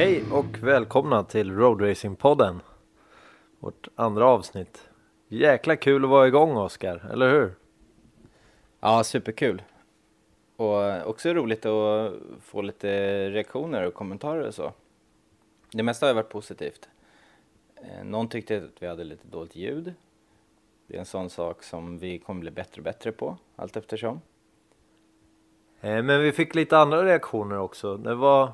Hej och välkomna till Road Racing-podden. Vårt andra avsnitt. Jäkla kul att vara igång, Oskar, eller hur? Ja, superkul. Och också roligt att få lite reaktioner och kommentarer och så. Det mesta har varit positivt. Någon tyckte att vi hade lite dåligt ljud. Det är en sån sak som vi kommer bli bättre och bättre på allt eftersom. Men vi fick lite andra reaktioner också. Det var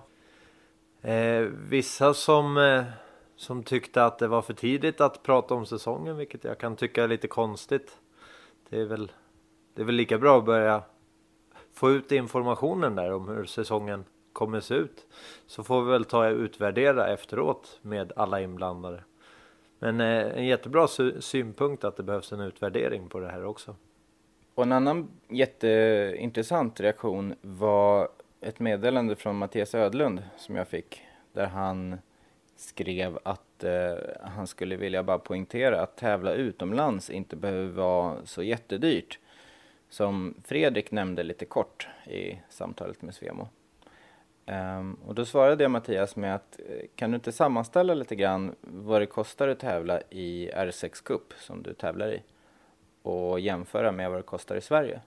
vissa som tyckte att det var för tidigt att prata om säsongen, vilket jag kan tycka är lite konstigt. Det är väl lika bra att börja få ut informationen där om hur säsongen kommer se ut. Så får vi väl ta och utvärdera efteråt med alla inblandade. Men en jättebra synpunkt att det behövs en utvärdering på det här också. Och en annan jätteintressant reaktion var ett meddelande från Mattias Ödlund som jag fick. Där han skrev att han skulle vilja bara poängtera att tävla utomlands inte behöver vara så jättedyrt. Som Fredrik nämnde lite kort i samtalet med Svemo. Och då svarade jag Mattias med att kan du inte sammanställa lite grann vad det kostar att tävla i R6 Cup som du tävlar i och jämföra med vad det kostar i Sverige.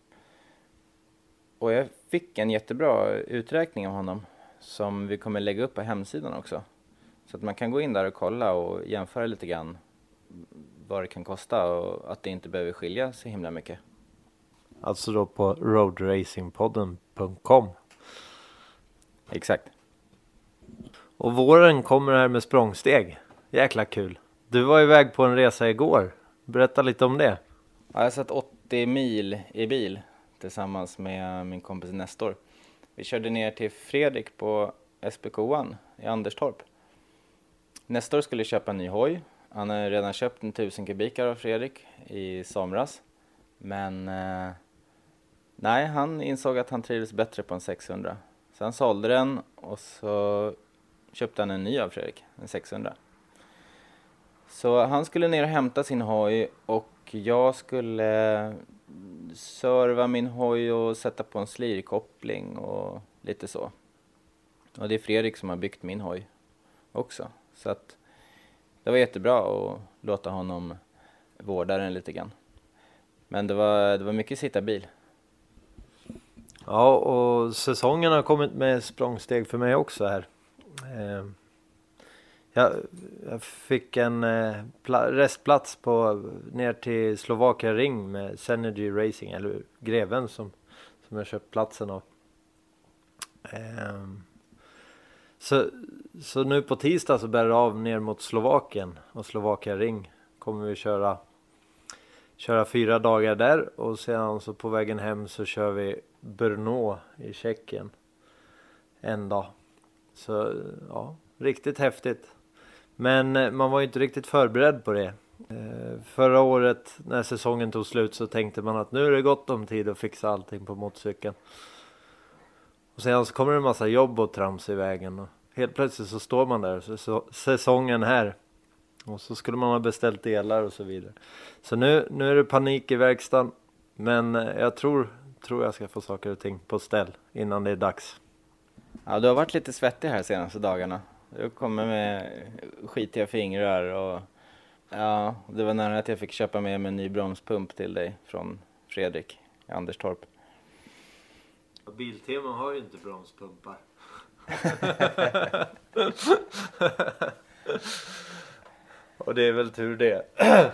Och jag fick en jättebra uträkning av honom som vi kommer lägga upp på hemsidan också. Så att man kan gå in där och kolla och jämföra lite grann vad det kan kosta och att det inte behöver skilja så himla mycket. Alltså då på roadracingpodden.com. Exakt. Och våren kommer här med språngsteg. Jäkla kul. Du var iväg på en resa igår. Berätta lite om det. Ja, jag har satt 80 mil i bil tillsammans med min kompis Nestor. Vi körde ner till Fredrik på SPK1 i Anderstorp. Nestor skulle köpa en ny hoj. Han har redan köpt en 1000 kubikar av Fredrik i somras. Men nej, han insåg att han trivdes bättre på en 600. Så han sålde den och så köpte han en ny av Fredrik, en 600. Så han skulle ner och hämta sin hoj och jag skulle serva min hoj och sätta på en slirkoppling och lite så. Och det är Fredrik som har byggt min hoj också. Så att det var jättebra att låta honom vårda den lite grann. Men det var mycket sitta bil. Ja, och säsongen har kommit med språngsteg för mig också här. Jag fick en restplats på ner till Slovakia Ring med Synergy Racing, eller Greven som jag köpt platsen av. Så nu på tisdag så bär det av ner mot Slovakien och Slovakia Ring kommer vi köra 4 dagar där och sedan så på vägen hem så kör vi Brno i Tjeckien en dag. Så ja, riktigt häftigt. Men man var ju inte riktigt förberedd på det. Förra året när säsongen tog slut så tänkte man att nu är det gott om tid att fixa allting på motorcykeln. Och sen så kommer det en massa jobb och trams i vägen. Och helt plötsligt så står man där så säsongen här. Och så skulle man ha beställt delar och så vidare. Så nu är det panik i verkstaden. Men jag tror jag ska få saker och ting på ställ innan det är dags. Ja, du har varit lite svettig här senaste dagarna. Du kommer med skitiga fingrar och ja, det var nära att jag fick köpa med mig en ny bromspump till dig från Fredrik i Anderstorp. Biltema har ju inte bromspumpar. Och det är väl tur det.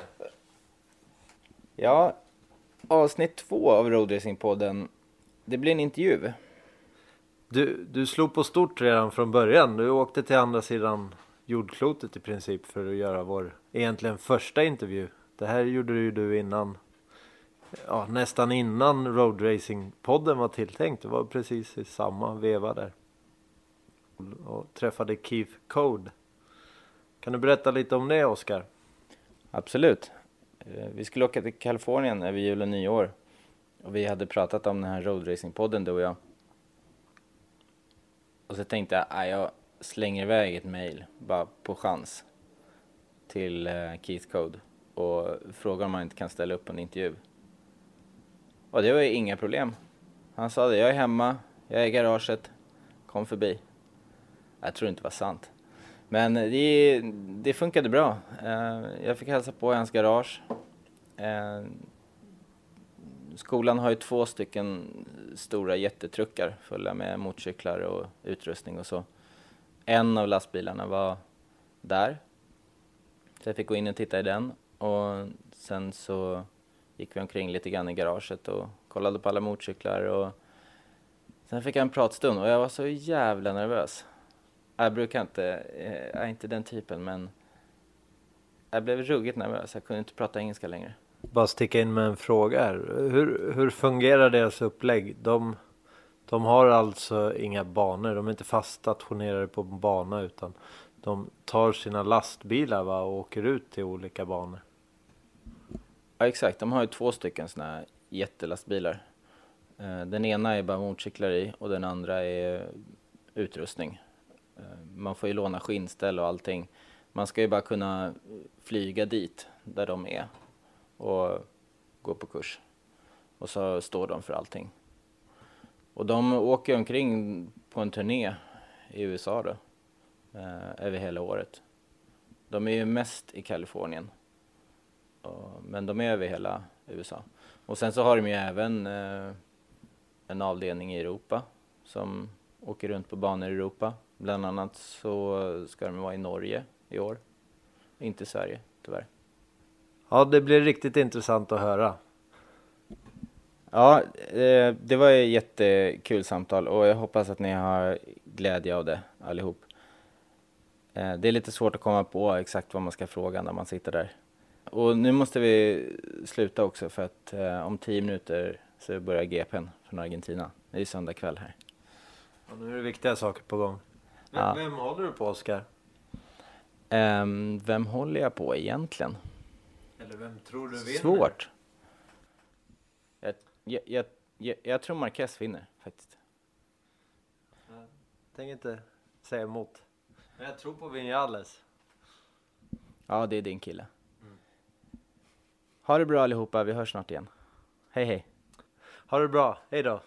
Ja, avsnitt 2 av Road Racing-podden. Det blir en intervju. Du slog på stort redan från början. Du åkte till andra sidan jordklotet i princip för att göra vår egentligen första intervju. Det här gjorde ju du innan, ja, nästan innan Road Racing-podden var tilltänkt. Det var precis i samma veva där. Och träffade Keith Code. Kan du berätta lite om det, Oskar? Absolut. Vi skulle åka till Kalifornien över jul och nyår. Och vi hade pratat om den här Road Racing-podden, du och jag. Och så tänkte jag slänger iväg ett mejl bara på chans till Keith Code och frågar om han inte kan ställa upp en intervju. Och det var ju inga problem. Han sa det, jag är hemma, jag är i garaget, kom förbi. Jag tror inte det var sant. Men det funkade bra. Jag fick hälsa på i hans garage. Skolan har ju 2 stycken stora jättetruckar fulla med motorcyklar och utrustning och så. En av lastbilarna var där. Så jag fick gå in och titta i den. Och sen så gick vi omkring lite grann i garaget och kollade på alla motorcyklar. Och sen fick jag en pratstund och jag var så jävla nervös. Jag brukar inte, jag är inte den typen, men jag blev ruggigt nervös. Jag kunde inte prata engelska längre. Bara sticka in med en fråga här. Hur fungerar deras upplägg? De har alltså inga banor. De är inte fast stationerade på en bana, utan de tar sina lastbilar och åker ut till olika banor. Ja, exakt. De har ju 2 stycken såna här jättelastbilar. Den ena är bara motorcyklar i och den andra är utrustning. Man får ju låna skinnställ och allting. Man ska ju bara kunna flyga dit där de är och gå på kurs. Och så står de för allting. Och de åker omkring på en turné i USA då. Över hela året. De är ju mest i Kalifornien. Men de är över hela USA. Och sen så har de ju även en avdelning i Europa som åker runt på banor i Europa. Bland annat så ska de vara i Norge i år. Inte i Sverige, tyvärr. Ja, det blir riktigt intressant att höra. Ja, det var ett jättekul samtal och jag hoppas att ni har glädje av det allihop. Det är lite svårt att komma på exakt vad man ska fråga när man sitter där. Och nu måste vi sluta också för att om 10 minuter så börjar GP:n från Argentina. Det är söndag kväll här. Och nu är det viktiga saker på gång. Vem håller du på, Oskar? Vem håller jag på egentligen? Eller vem tror du vinner? Svårt. Jag tror Marquez vinner faktiskt. Jag tänker inte säga emot. Men jag tror på Vinales. Ja, det är din kille. Ha det bra allihopa, vi hörs snart igen. Hej hej. Ha det bra, hej då.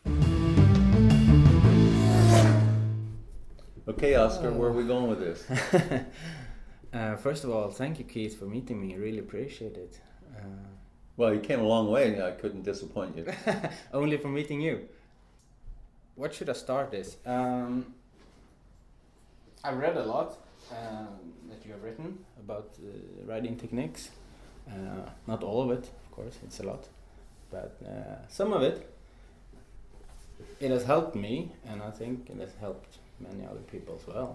Okay, Oscar, where are we going with this? First of all, thank you, Keith, for meeting me. I really appreciate it. Well, you came a long way. I couldn't disappoint you. Only for meeting you. What should I start this? I've read a lot that you have written about riding techniques. Not all of it, of course, it's a lot. But some of it has helped me, and I think it has helped many other people as well.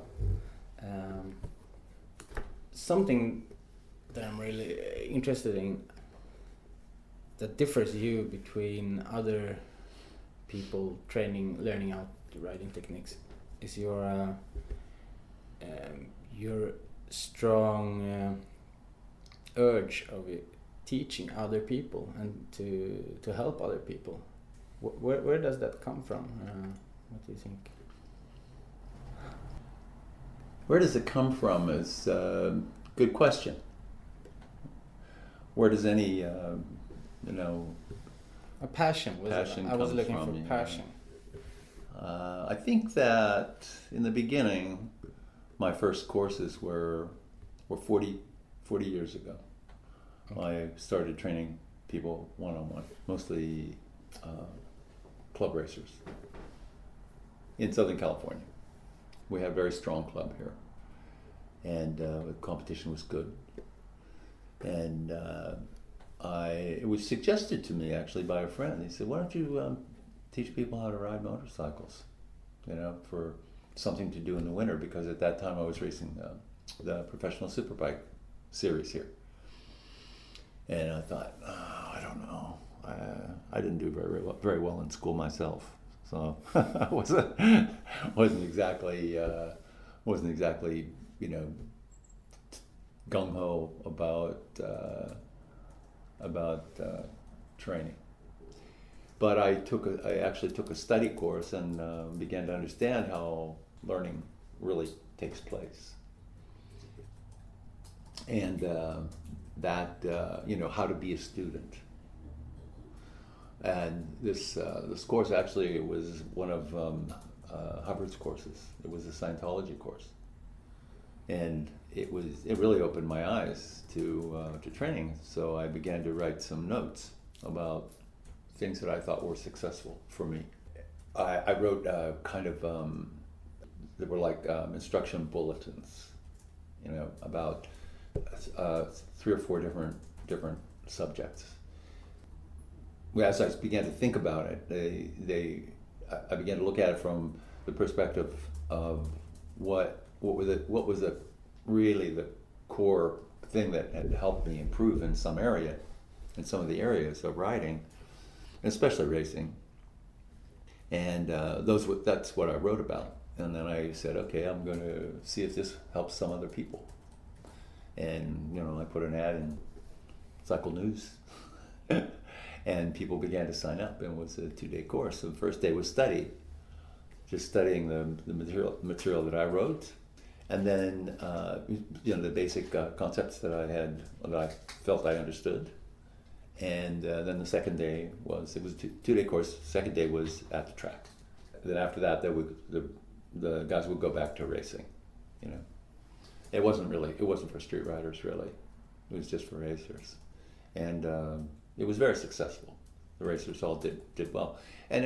Something that I'm really interested in that differs you between other people learning out the riding techniques is your strong urge of teaching other people and to help other people. Where does that come from? What do you think? Where does it come from is a good question. Where does any, A passion. I was looking for passion. I think that in the beginning, my first courses were 40 years ago. Okay. I started training people one-on-one, mostly club racers in Southern California. We have a very strong club here, and the competition was good. And it was suggested to me actually by a friend. He said, "Why don't you teach people how to ride motorcycles? For something to do in the winter." Because at that time I was racing the professional superbike series here, and I thought, I don't know. I didn't do very well in school myself, so I wasn't exactly gung ho about training. But I actually took a study course and began to understand how learning really takes place, and how to be a student. And this course actually was one of Hubbard's courses. It was a Scientology course, and it really opened my eyes to training. So I began to write some notes about things that I thought were successful for me. I wrote they were like instruction bulletins, about 3 or 4 different subjects. As I began to think about it, I began to look at it from the perspective of what was really the core thing that had helped me improve in some of the areas of riding, especially racing. And that's what I wrote about. And then I said, okay, I'm going to see if this helps some other people. And I put an ad in Cycle News, and people began to sign up. And it was a 2-day course. So the first day was just studying the material that I wrote, and then the basic concepts that I felt I understood. And then the second day was a 2-day course. The second day was at the track. Then after that, the guys would go back to racing. It wasn't for street riders really. It was just for racers, and it was very successful. The racers all did well, and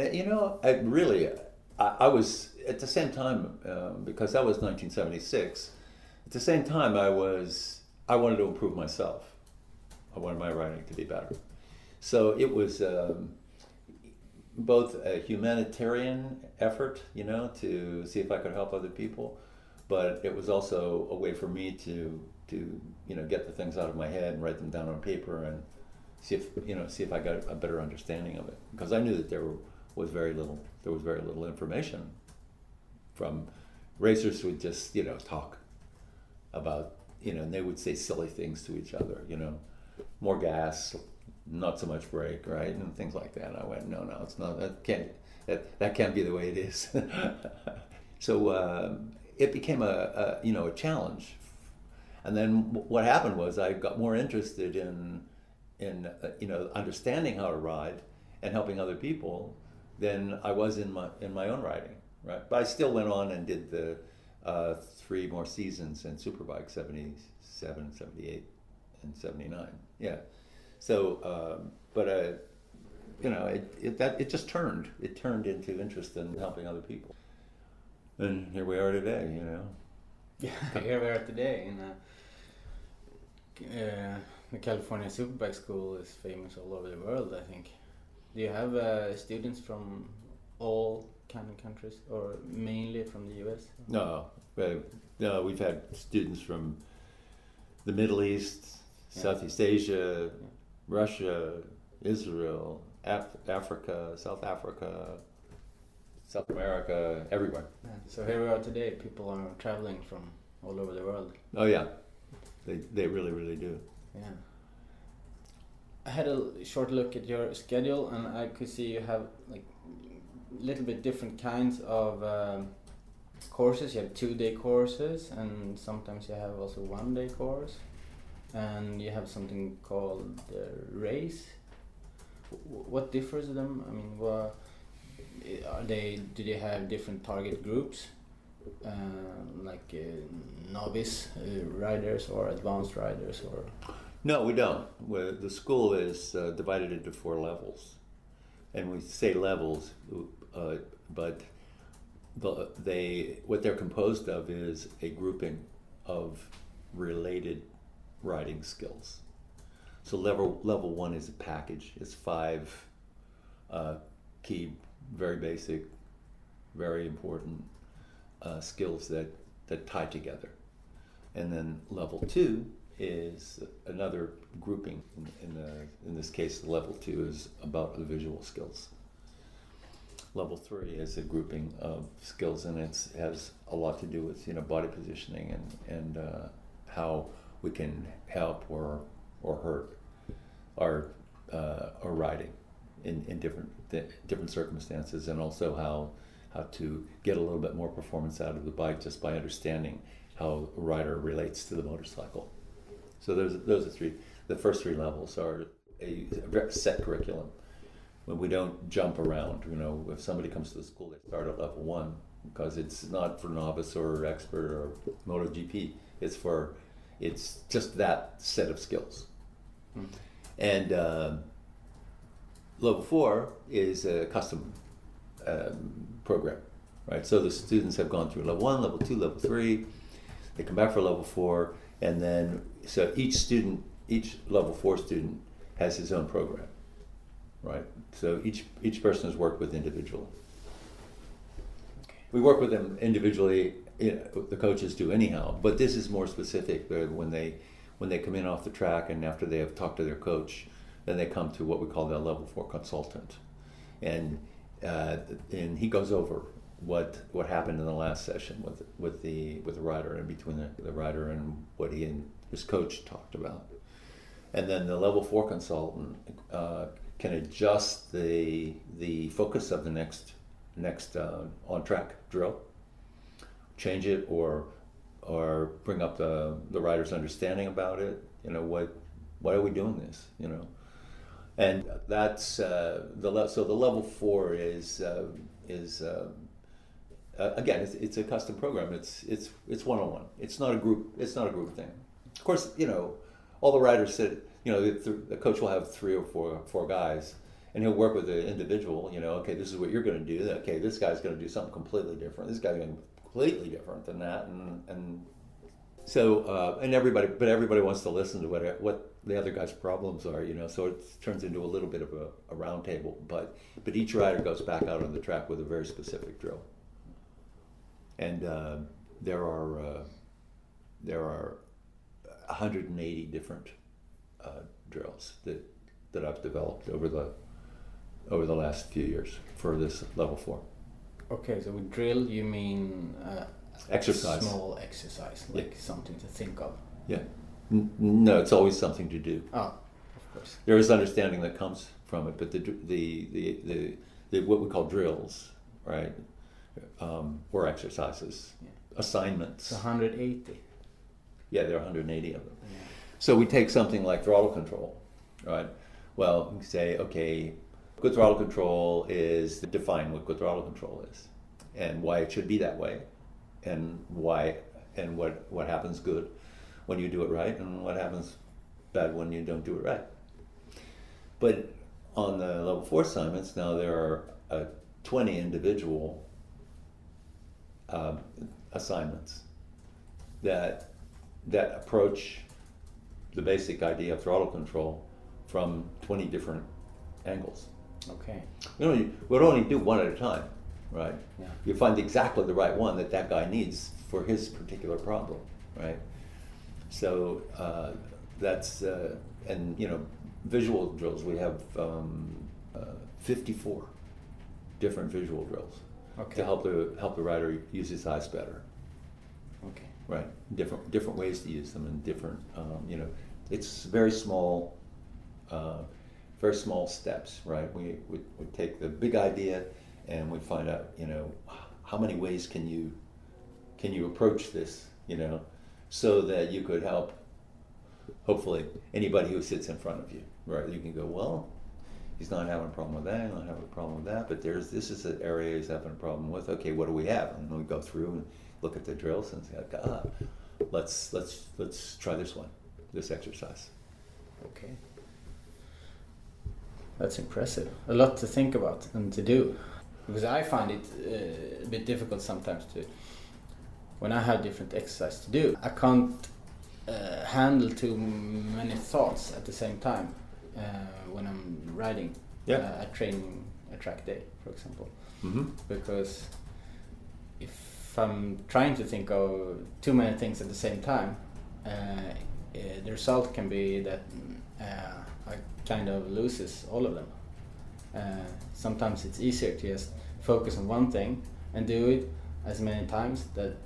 I was at the same time, because that was 1976. At the same time, I wanted to improve myself. I wanted my riding to be better. So it was both a humanitarian effort, to see if I could help other people, but it was also a way for me to get the things out of my head and write them down on paper and see if I got a better understanding of it, because I knew that there was very little information from racers who would just talk about and they would say silly things to each other, more gas, not so much brake, right, and things like that. And I went, no, it's not. That can't be the way it is. So it became a challenge. And then what happened was I got more interested in understanding how to ride and helping other people than I was in my own riding, right? But I still went on and did the 3 more seasons in Superbike, 77, 78, and 79. Yeah. So, it just turned into interest in helping other people, and here we are today. Yeah, here we are today. The California Superbike School is famous all over the world, I think. Do you have students from all kind of countries, or mainly from the US? No, we've had students from the Middle East, Southeast Asia, Russia, Israel, Africa, South America, everywhere. Yeah. So here we are today. People are traveling from all over the world. Oh yeah, they really, really do. Yeah. I had a short look at your schedule, and I could see you have like a little bit different kinds of courses. You have 2-day courses, and sometimes you have also 1-day course, and you have something called race. What differs them? I mean, do they have different target groups, like novice riders or advanced riders, or? No, we don't. The school is divided into 4 levels, and we say levels, but what they're composed of is a grouping of related riding skills. So level 1 is a package. It's 5 key, very basic, very important skills that tie together, and then level 2 is another grouping. In this case, level 2 is about the visual skills. Level 3 is a grouping of skills, and it has a lot to do with body positioning and how we can help or hurt our riding in different circumstances, and also how to get a little bit more performance out of the bike just by understanding how a rider relates to the motorcycle. So those are 3. The first 3 levels are a set curriculum. When we don't jump around, if somebody comes to the school, they start at level 1. because it's not for novice or expert or MotoGP. It's just that set of skills. And level 4 is a custom program, right? So the students have gone through level 1, level 2, level 3. They come back for level 4, and then so each level 4 student has his own program, right? So each person is worked with individually. We work with them individually. The coaches do anyhow, but this is more specific. When they come in off the track and after they have talked to their coach, then they come to what we call the level 4 consultant, and he goes over what happened in the last session with the rider, and between the rider and what he and his coach talked about. And then the level 4 consultant can adjust the focus of the next on track drill, change it, or bring up the rider's understanding about it. Why are we doing this? And that's so the level 4 is again, it's a custom program. It's one-on-one. It's not a group thing. Of course, all the riders said, the coach will have 3 or 4 guys, and he'll work with the individual. Okay, this is what you're going to do. Okay, this guy's going to do something completely different. This guy's going to be completely different than that, and so everybody wants to listen to what the other guy's problems are. So it turns into a little bit of a round table. But each rider goes back out on the track with a very specific drill, and there are 180 different drills that I've developed over the last few years for this level 4. Okay, so with drill you mean exercise, small exercise, like something to think of. Yeah. No, it's always something to do. Oh, of course. There is understanding that comes from it, but the what we call drills, right, or exercises, assignments. It's 180. Yeah, there are 180 of them. Yeah. So we take something like throttle control, right? Well, we say, okay, good throttle control is define what good throttle control is, and why it should be that way, and what happens good when you do it right, and what happens bad when you don't do it right. But on the level 4 assignments, now there are 20 individual assignments that approach the basic idea of throttle control from 20 different angles. Okay. We'd only do one at a time, right? Yeah. You find exactly the right one that guy needs for his particular problem, right? So that's and visual drills. We have 54 different visual drills to help the rider use his eyes better. Okay. Right. Different ways to use them, and different. It's very small steps, right? We take the big idea, and we find out, how many ways can you approach this, so that you could help, hopefully, anybody who sits in front of you, right? You can go, well, he's not having a problem with that, he's not having a problem with that, but this is an area he's having a problem with. Okay, what do we have? And then we go through and look at the drills and say, let's try this exercise. Okay. That's impressive. A lot to think about and to do. Because I find it a bit difficult sometimes when I have different exercises to do. I can't handle too many thoughts at the same time when I'm riding a track day, for example. Mm-hmm. Because if I'm trying to think of too many things at the same time, the result can be that I kind of loses all of them. Sometimes it's easier to just focus on one thing and do it as many times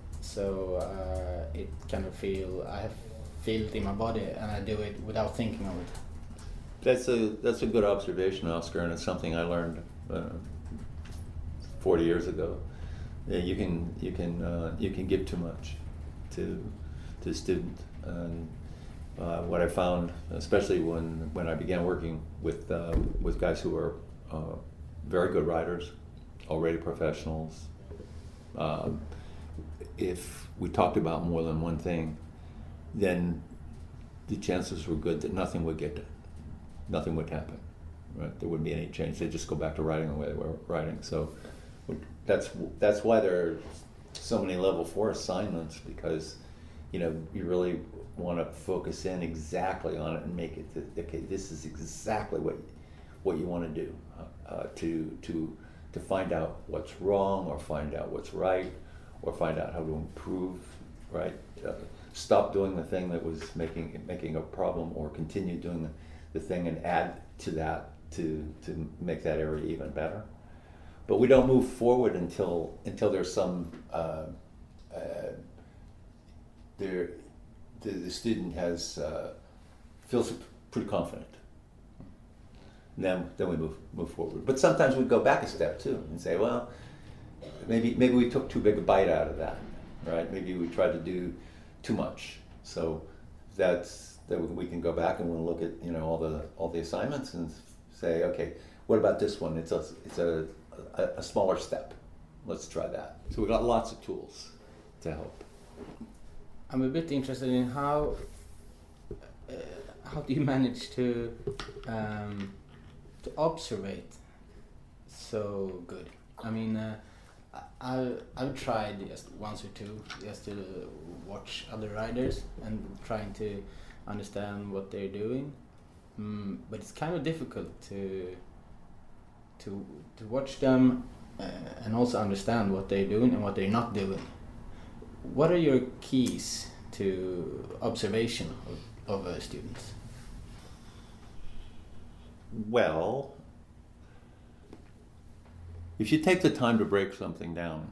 it kind of I feel it in my body, and I do it without thinking of it. That's a good observation, Oscar, and it's something I learned 40 years ago. You can give too much to a student, and what I found, especially when I began working with guys who are very good riders, already professionals, Um, if we talked about more than one thing, then the chances were good that nothing would happen. Right? There wouldn't be any change. They'd just go back to writing the way they were writing. So that's why there are so many level 4 assignments, because you really want to focus in exactly on it and make it okay. This is exactly what you want to do to find out what's wrong, or find out what's right, or find out how to improve. Right? Stop doing the thing that was making a problem, or continue doing the thing and add to that to make that area even better. But we don't move forward until there's some the student feels pretty confident. And then we move forward. But sometimes we go back a step too and say, well, maybe we took too big a bite out of that, right? Maybe we tried to do too much. So that we can go back and we'll look at all the assignments and say, okay, what about this one? It's a smaller step. Let's try that. So we've got lots of tools to help. I'm a bit interested in how do you manage to observe so good? I mean, I've tried just once or two just to watch other riders and trying to understand what they're doing, but it's kind of difficult to watch them and also understand what they're doing and what they're not doing. What are your keys to observation of students? Well, if you take the time to break something down,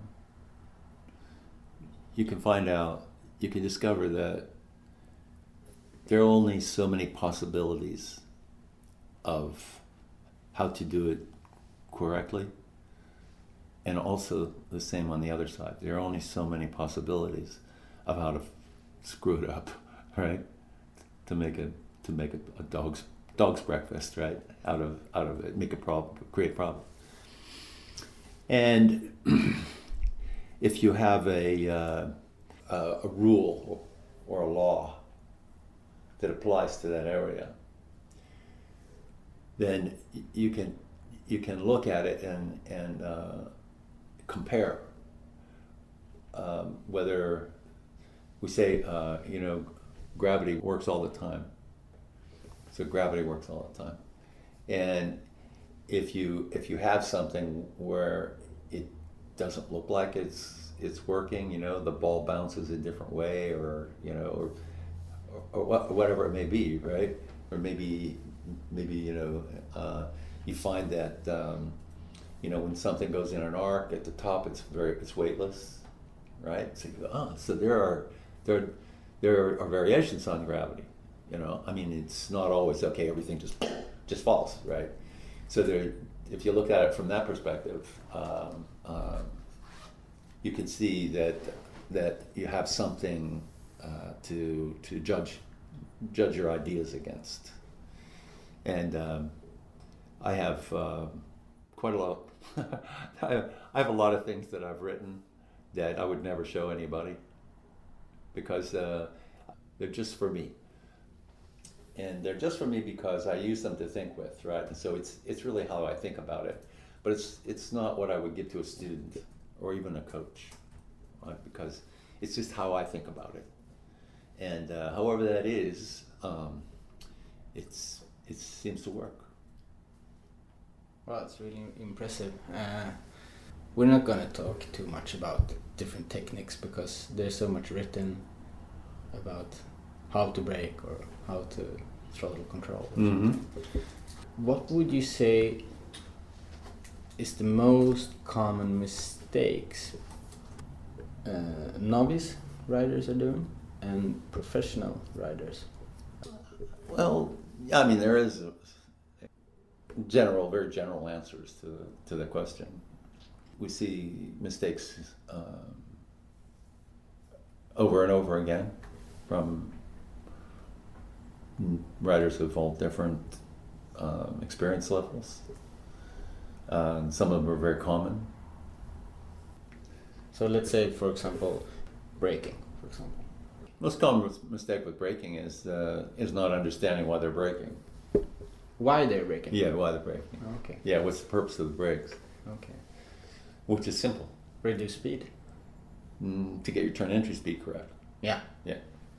you can discover that there are only so many possibilities of how to do it correctly, and also the same on the other side. There are only so many possibilities of how to screw it up, right? To make a dog's breakfast, right? Out of it, make a problem, create a problem. And if you have a rule or a law that applies to that area, then you can look at it and compare whether we say gravity works all the time. So gravity works all the time, and if you have something where it doesn't look like it's working, the ball bounces a different way, or whatever it may be, right? Or maybe you find that when something goes in an arc at the top, it's weightless, right? So you go, so there are variations on gravity. I mean, it's not always okay. Everything just falls, right? So if you look at it from that perspective, you can see that you have something to judge your ideas against. And I have quite a lot. I have a lot of things that I've written that I would never show anybody, because they're just for me. And they're just for me because I use them to think with, right? And so it's really how I think about it. But it's not what I would give to a student or even a coach, right? Because it's just how I think about it. And however that is, it seems to work. Well, it's really impressive. We're not going to talk too much about different techniques, because there's so much written about how to brake or how to throttle control. Mm-hmm. What would you say is the most common mistakes novice riders are doing and professional riders? Well, I mean, there is very general answers to the question. We see mistakes over and over again from riders of all different experience levels. Some of them are very common. So let's say, for example, braking, for example. Most common mistake with braking is not understanding why they're braking. Why they're braking? Yeah, why they're braking. Okay. Yeah, what's the purpose of the brakes? Okay. Which is simple. Reduce speed. To get your turn entry speed correct. Yeah. Yeah.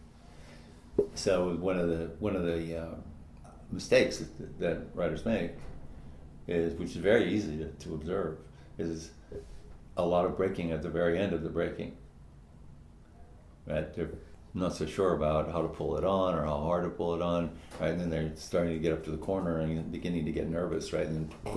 So one of the mistakes that riders make is, which is very easy to observe, is a lot of braking at the very end of the braking. Right? They're not so sure about how to pull it on or how hard to pull it on, right? And then they're starting to get up to the corner and beginning to get nervous, right?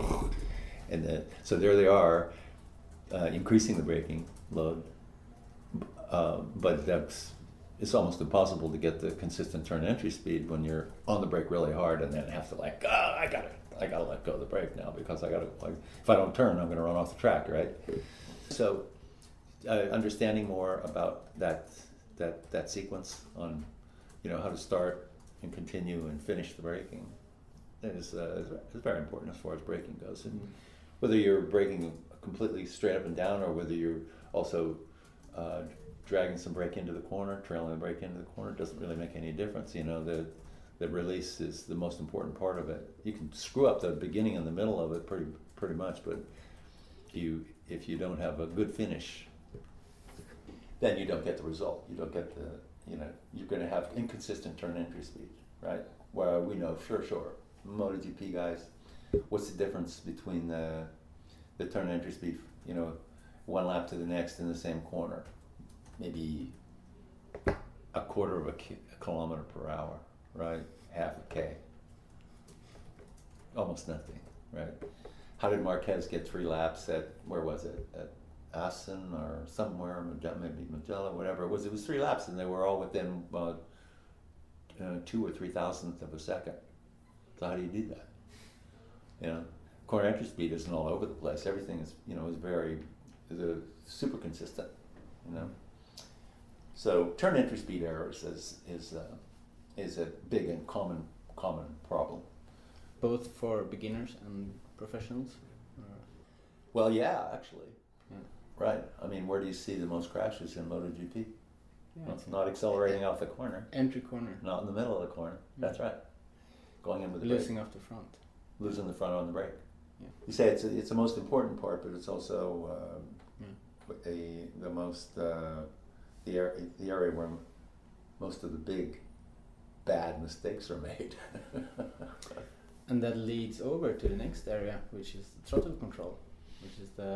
So there they are, increasing the braking load, but it's almost impossible to get the consistent turn entry speed when you're on the brake really hard and then have to I gotta let go of the brake now because if I don't turn, I'm gonna run off the track, right? So understanding more about that sequence on, how to start and continue and finish the braking is very important as far as braking goes. And whether you're braking completely straight up and down or whether you're also dragging some brake into the corner, trailing the brake into the corner, doesn't really make any difference. The release is the most important part of it. You can screw up the beginning and the middle of it pretty much, but if you don't have a good finish, then you don't get the result. You don't get you're going to have inconsistent turn entry speed, right? Where we know, sure, MotoGP guys, what's the difference between the turn entry speed, one lap to the next in the same corner? Maybe a quarter of a kilometer per hour, right? Half a K. Almost nothing, right? How did Marquez get 3 laps where was it? At Assen or somewhere, maybe Mugello, whatever it was. It was 3 laps and they were all within 2 or 3 thousandths of a second. So how do you do that? Corner entry speed isn't all over the place. Everything is, is super consistent, So turn entry speed errors is a big and common problem. Both for beginners and professionals? Well, yeah, actually. Yeah. Right. I mean, where do you see the most crashes in MotoGP? Yeah, well, it's not accelerating off the corner. Entry corner. Not in the middle of the corner. Yeah. That's right. Going in with the losing brake. Off the front. Losing the front on the brake. Yeah. You say it's the most important part, but it's also the most the area where most of the big bad mistakes are made. And that leads over to the next area, which is the throttle control, which is the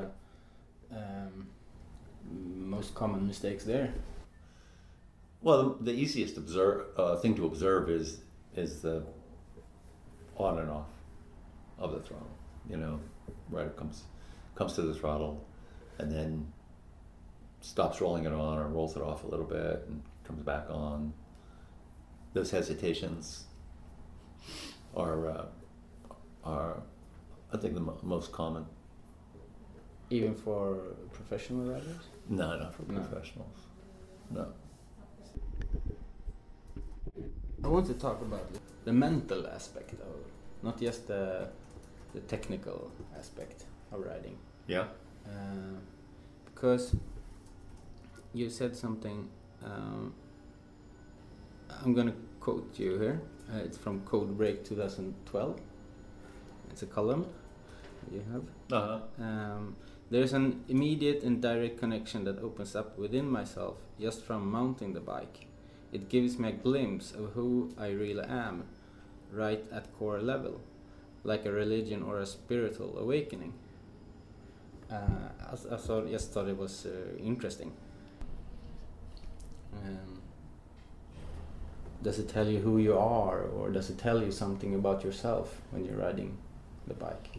most common mistakes there. Well, the easiest thing to observe is the on and off of the throttle. Right, it comes to the throttle, and then stops rolling it on or rolls it off a little bit and comes back on. Those hesitations are I think the most common. Even for professional riders? No, not for professionals. No. I want to talk about the mental aspect of it, not just the technical aspect of riding. Yeah. Because you said something. I'm gonna quote you here. It's from Code Break 2012. It's a column you have. Uh-huh. There's an immediate and direct connection that opens up within myself just from mounting the bike. It gives me a glimpse of who I really am, right at core level, like a religion or a spiritual awakening. I just thought it was interesting. Does it tell you who you are, or does it tell you something about yourself when you're riding the bike?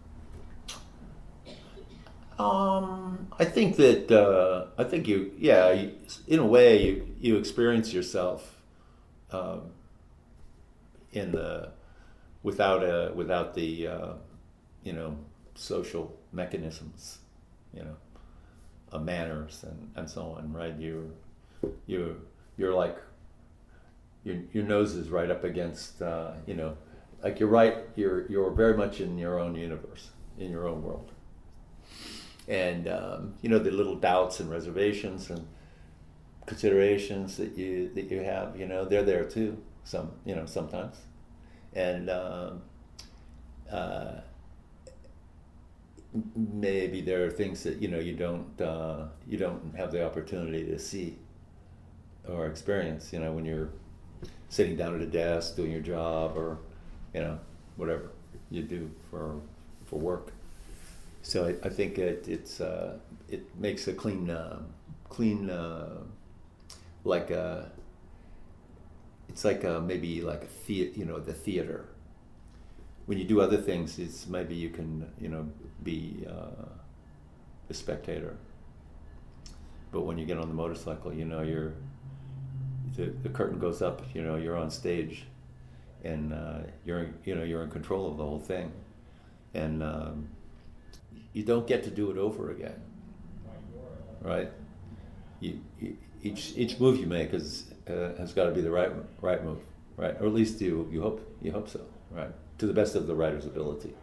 I think that in a way you experience yourself without the social mechanisms, manners and so on, right? You're like your nose is right up against like you're very much in your own universe, in your own world. and you know, the little doubts and reservations and considerations that you have, you know, they're there too. Sometimes, and maybe there are things that you don't have the opportunity to see or experience. You know, when you're sitting down at a desk doing your job, or whatever you do for work. So I think it makes a clean like a it's like maybe like the theater. When you do other things, it's maybe you can be a spectator. But when you get on the motorcycle, the curtain goes up. You're on stage, and you're in control of the whole thing, and you don't get to do it over again, right? Each move you make has got to be the right move, right? Or at least you hope so, right? To the best of the rider's ability.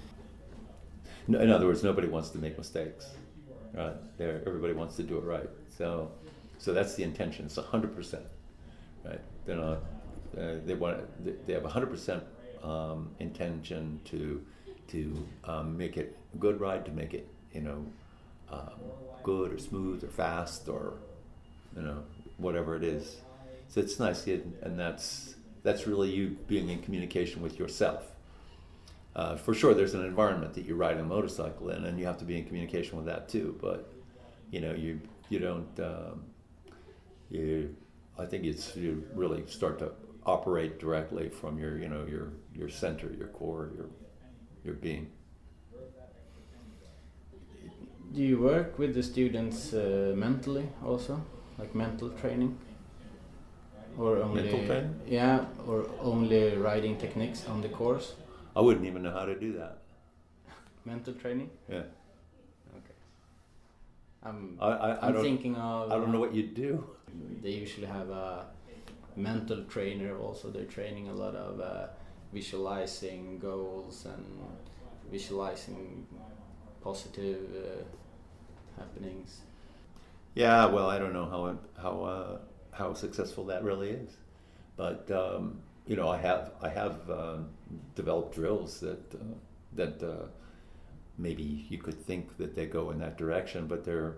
In other words, nobody wants to make mistakes, right? Everybody wants to do it right. So that's the intention. It's 100%, right? They're not. They have 100% intention to make it a good ride, to make it good or smooth or fast or whatever it is. So it's nice, and that's really you being in communication with yourself. For sure, there's an environment that you ride a motorcycle in, and you have to be in communication with that too. But you don't. I think you really start to operate directly from your center, your core, your being. Do you work with the students mentally also, like mental training? Or only mental training? Yeah, or only riding techniques on the course? I wouldn't even know how to do that. Mental training? Yeah. Okay. I'm don't, thinking of... I don't know what you do. They usually have a mental trainer also. They're training a lot of visualizing goals and visualizing positive happenings. Yeah, well, I don't know how successful that really is, but I have developed drills that maybe you could think that they go in that direction, but they're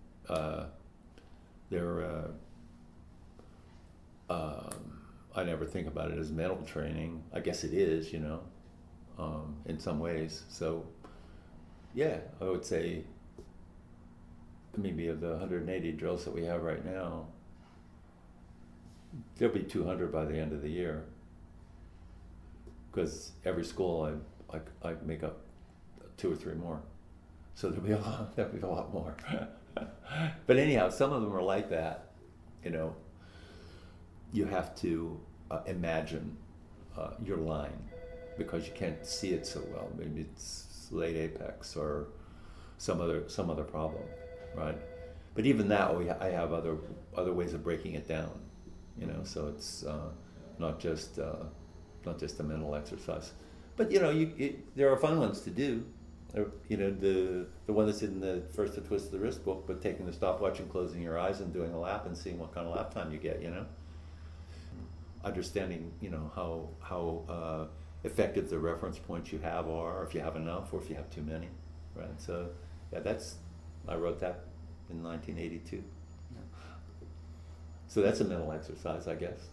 I never think about it as mental training. I guess it is, in some ways. So yeah, I would say maybe of the 180 drills that we have right now, there'll be 200 by the end of the year, because every school I make up 2 or 3 more, so there'll be a lot more. But anyhow, some of them are like that. You have to imagine your line, because you can't see it so well. Maybe it's late apex or some other problem, right? But even that, I have other ways of breaking it down. So it's not just a mental exercise. But there are fun ones to do. The one that's in the First to Twist the Wrist book, but taking the stopwatch and closing your eyes and doing a lap and seeing what kind of lap time you get. Understanding how effective the reference points you have are, if you have enough or if you have too many, right? So yeah, I wrote that in 1982. Yeah. So that's a mental exercise, I guess.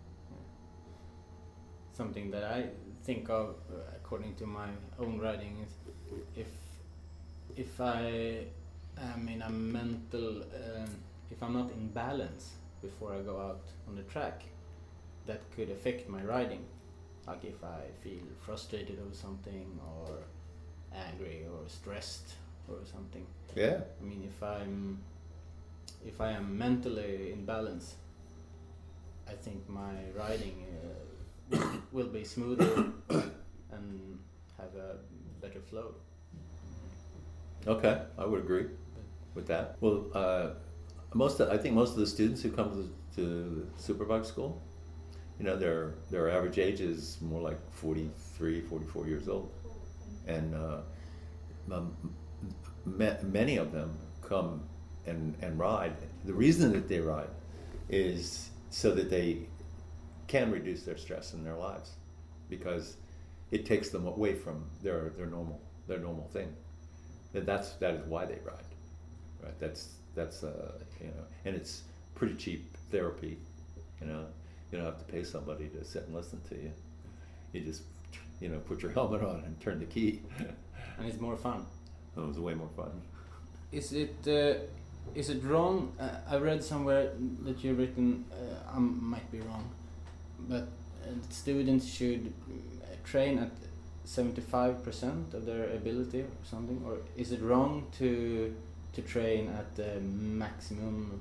Something that I think of, according to my own writing, is if I am in a mental, if I'm not in balance before I go out on the track, that could affect my riding. Like if I feel frustrated over something, or angry or stressed or something. Yeah. I mean, if I am mentally in balance, I think my riding will be smoother and have a better flow. Okay, I would agree with that. Well, I think most of the students who come to Superbike school, their average age is more like 43, 44 years old, and many of them come and ride. The reason that they ride is so that they can reduce their stress in their lives, because it takes them away from their normal thing. That is why they ride, right? That's you know, and it's pretty cheap therapy, you know. You don't have to pay somebody to sit and listen to you. You just, you know, put your helmet on and turn the key. And it's more fun. It was way more fun. Is it wrong? I read somewhere that you've written, I might be wrong, but students should train at 75% of their ability or something, or is it wrong to train at the maximum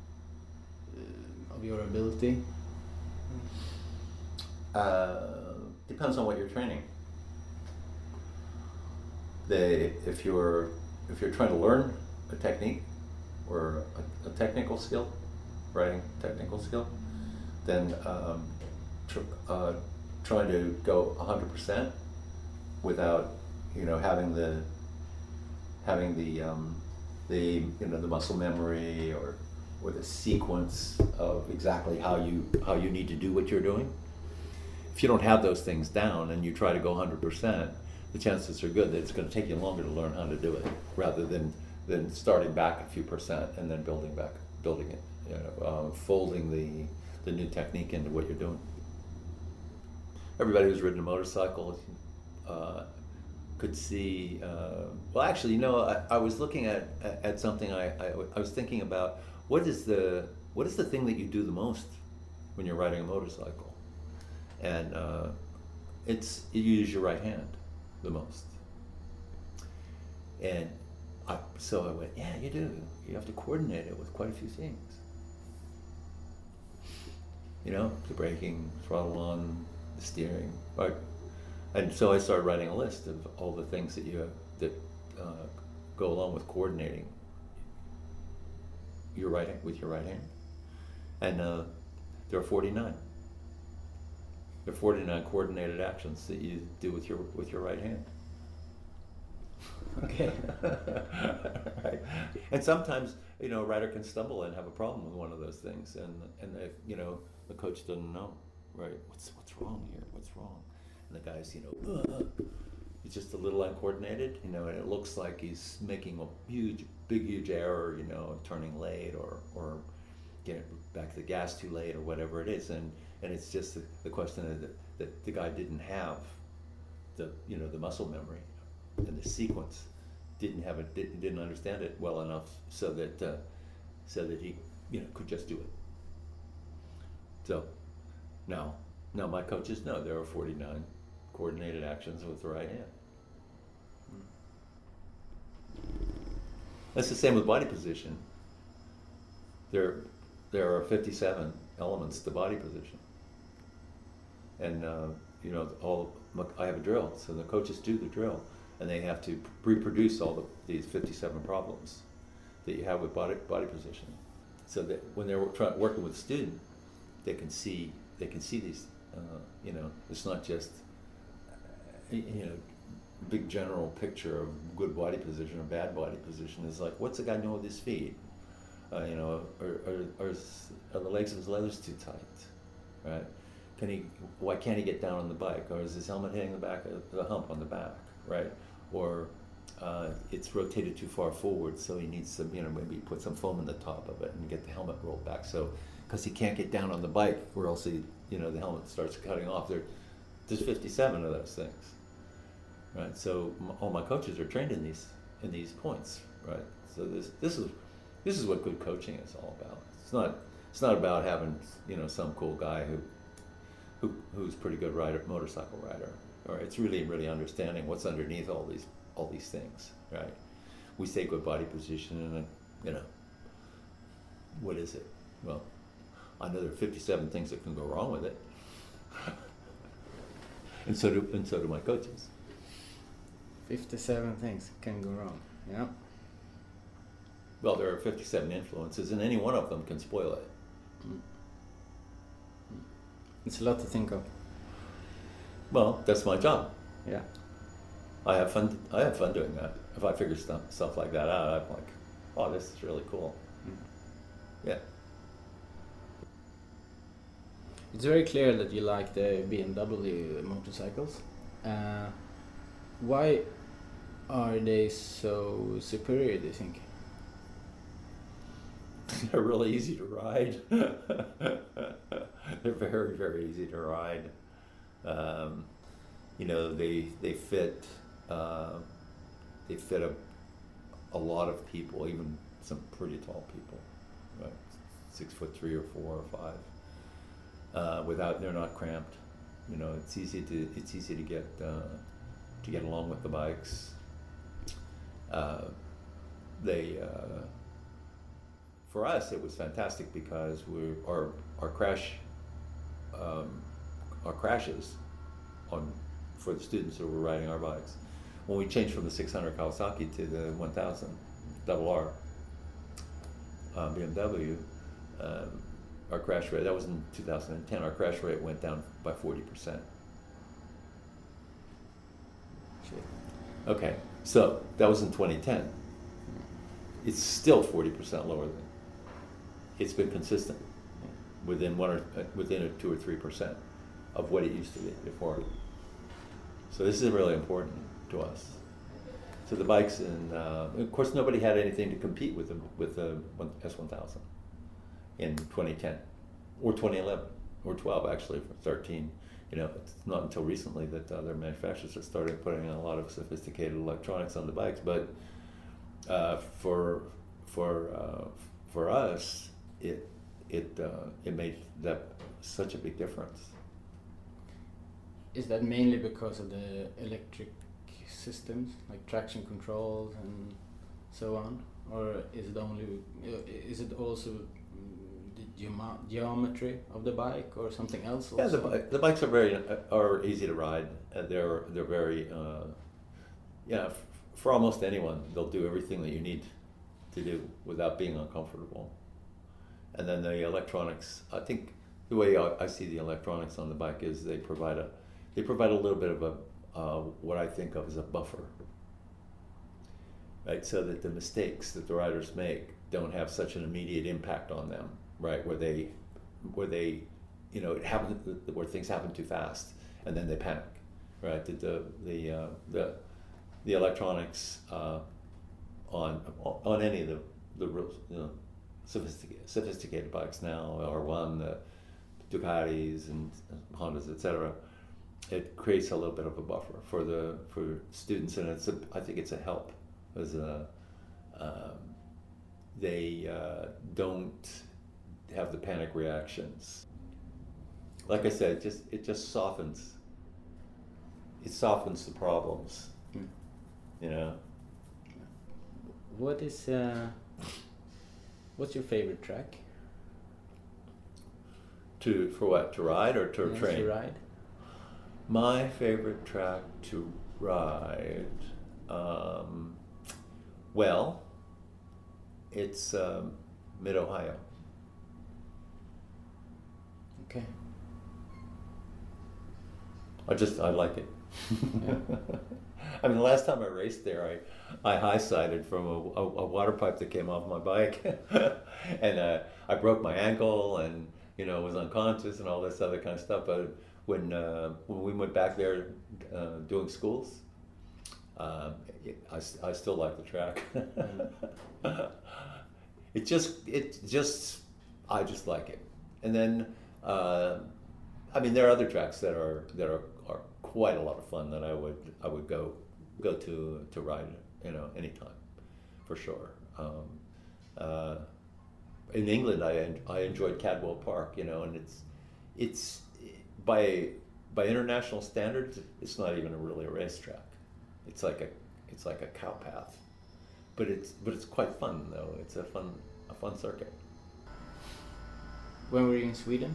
of your ability? Depends on what you're training. If you're trying to learn a technique or a technical skill, writing technical skill, then trying to go 100% without, you know, having the you know, the muscle memory or the sequence of exactly how you need to do what you're doing. If you don't have those things down and you try to go 100%, the chances are good that it's going to take you longer to learn how to do it, rather than starting back a few percent and then building it, you know, folding the new technique into what you're doing. Everybody who's ridden a motorcycle could see. Well, actually, you know, I was looking at something. I was thinking about what is the thing that you do the most when you're riding a motorcycle, and you use your right hand the most. And so I went, yeah, you do. You have to coordinate it with quite a few things. You know, the braking, throttle on, the steering. And so I started writing a list of all the things that go along with coordinating with your right hand. And there are 49. There are 49 coordinated actions that you do with your right hand. Okay. Right. And sometimes, you know, a rider can stumble and have a problem with one of those things, and you know, the coach doesn't know, right? What's wrong here? What's wrong? And the guy's, you know, he's just a little uncoordinated, you know, and it looks like he's making a huge error, you know, turning late or getting back to the gas too late or whatever it is, and it's just the question that the guy didn't have the muscle memory and the sequence, didn't understand it well enough so that he, you know, could just do it. So now my coaches know there are 49 coordinated actions with the right hand. That's the same with body position. There are 57 elements to body position, and you know, I have a drill, so the coaches do the drill, and they have to reproduce all these 57 problems that you have with body position, so that when they're working with a student, they can see these. You know, it's not just you know, big general picture of good body position or bad body position. It's like, what's the guy doing with his feet? You know, are the legs of his leathers too tight, right? Why can't he get down on the bike? Or is his helmet hitting the back of the hump on the back, right? Or it's rotated too far forward, so he needs to, you know, maybe put some foam in the top of it and get the helmet rolled back. So, because he can't get down on the bike, or else the helmet starts cutting off. There's 57 of those things, right? So all my coaches are trained in these points, right? So this is what good coaching is all about. It's not about having, you know, some cool guy who's pretty good motorcycle rider. Or it's really understanding what's underneath all these things, right? We say good body position, and you know, what is it? Well, I know there are 57 things that can go wrong with it, and so do my coaches. 57 things can go wrong. Yeah. Well, there are 57 influences, and any one of them can spoil it. It's a lot to think of. Well, that's my job. Yeah. I have fun doing that. if I figure stuff like that out, I'm like, oh, this is really cool. Yeah. It's very clear that you like the BMW motorcycles. Why are they so superior, do you think? They're really easy to ride. They're very, very easy to ride. You know, they fit a lot of people, even some pretty tall people, right? 6'3" or 4 or 5. They're not cramped. You know, it's easy to get along with the bikes. For us, it was fantastic because our crashes for the students who were riding our bikes. When we changed from the 600 Kawasaki to the 1000 RR BMW, our crash rate, that was in 2010, our crash rate went down by 40%. Okay, so that was in 2010. It's still 40% lower than. It's been consistent within 2 or 3% of what it used to be before. So this is really important to us. So the bikes, and of course, nobody had anything to compete with the S1000 in 2010 or 2011 or 12 actually, for 13. You know, it's not until recently that other manufacturers are starting putting a lot of sophisticated electronics on the bikes. But for us, it made that such a big difference. Is that mainly because of the electric systems, like traction controls and so on, or is it also the geometry of the bike or something else? Also? Yeah, the bikes are easy to ride. They're very for almost anyone, they'll do everything that you need to do without being uncomfortable. And then the electronics, I think the way I see the electronics on the bike is they provide a little bit of what I think of as a buffer, right? So that the mistakes that the riders make don't have such an immediate impact on them, right? Where they you know, where things happen too fast and then they panic, right? The electronics on any of the you know, sophisticated bikes now, R1, the Ducatis and Hondas, etc. It creates a little bit of a buffer for students, and I think it's a help, as they don't have the panic reactions. Like I said, it just softens. It softens the problems, you know. What's your favorite track? For what? To ride or to train? To ride. My favorite track to ride, well, it's Mid-Ohio. Okay. I like it. Yeah. I mean, the last time I raced there, I high-sided from a water pipe that came off my bike, and I broke my ankle and, you know, was unconscious and all this other kind of stuff. But when we went back there doing schools, I still like the track. I just like it. And then, I mean, there are other tracks that are quite a lot of fun that I would go to ride, you know, anytime, for sure. In England, I enjoyed Cadwell Park, you know, and it's by international standards, it's not even really a racetrack. It's like a cow path, but it's quite fun though. It's a fun circuit. When were you in Sweden?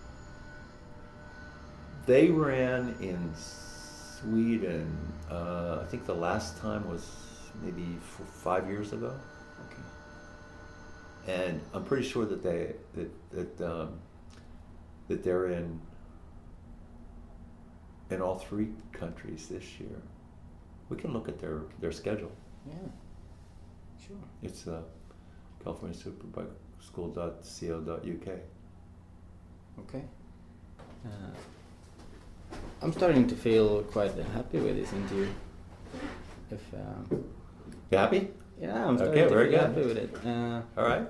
They ran in Sweden. I think the last time was maybe 5 years ago. Okay. And I'm pretty sure that they're in all 3 countries this year. We can look at their schedule. Yeah. Sure. It's californiasuperbikeschool.co.uk. Okay. I'm starting to feel quite happy with this interview. If You happy? yeah, I'm starting Okay, to very feel good. happy with it. All right.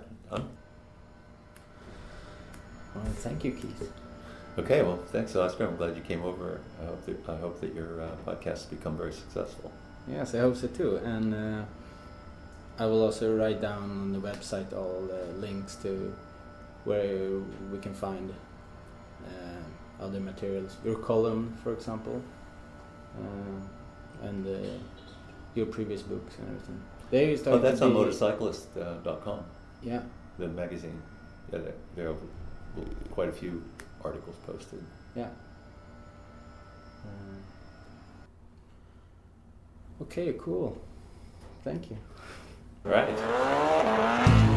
Well, thank you, Keith. Okay, well, thanks, Oscar. I'm glad you came over. I hope that your podcast has become very successful. Yes, I hope so too. And I will also write down on the website all the links to where we can find other materials. Your column, for example, and your previous books and everything. They started That's to on be- motorcyclist.com, Yeah. the magazine. Yeah, there are quite a few articles posted. Yeah. Okay, cool. Thank you. Right.